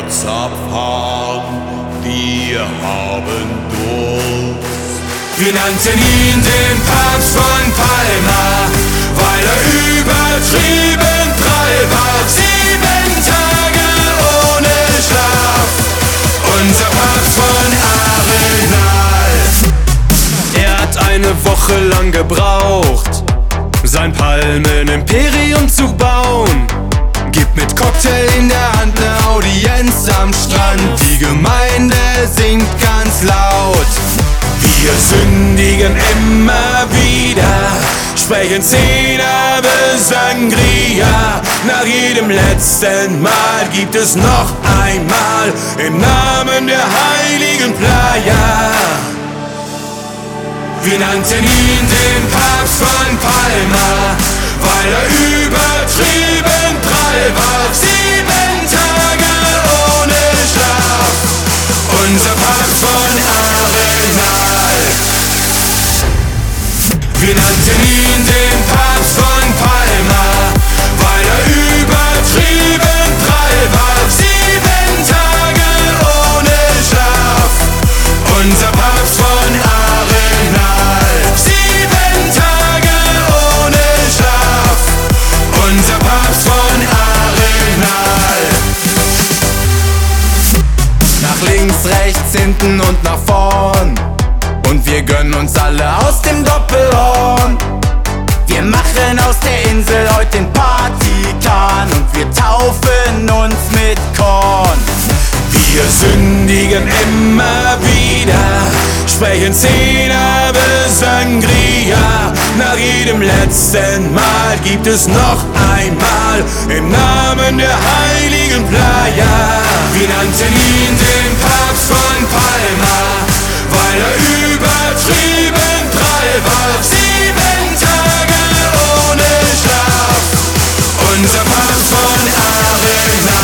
Zapf haben, wir haben Durst. Wir nannten ihn den Papst von Palma, weil er übertrieben prall war. 7 Tage ohne Schlaf, unser Papst von Arenal. Er hat eine Woche lang gebraucht, sein Palmen-Imperium zu bauen. Gibt mit Cocktail in der Hand ne Audienz am Strand. Die Gemeinde singt ganz laut. Wir sündigen immer wieder, sprechen Cenebe Sangria. Nach jedem letzten Mal gibt es noch einmal im Namen der heiligen Playa. Wir nannten ihn den Papst von Palma, weil er übertrieben prall war. 7 Tage ohne Schlaf, unser Papst von Arenal. Wir nannten ihn den Papst von Palma, weil er übertrieben prall war. 7 Tage ohne Schlaf, unser Papst von Arenal. 7 Tage ohne Schlaf, unser Papst von Arenal. Nach links, rechts, hinten und nach vorn, und wir gönnen uns alle aus dem Doppelhorn. Wir machen aus der Insel heute den Partykahn und wir taufen uns mit Korn. Wir sündigen immer wieder, sprechen Cenebe Sangria. Nach jedem letzten Mal gibt es noch einmal im Namen der heiligen Playa. Wir nannten ihn den Papst von Palma, weil er übertrieben prall war. 7 Tage ohne Schlaf, unser Papst von Arenal.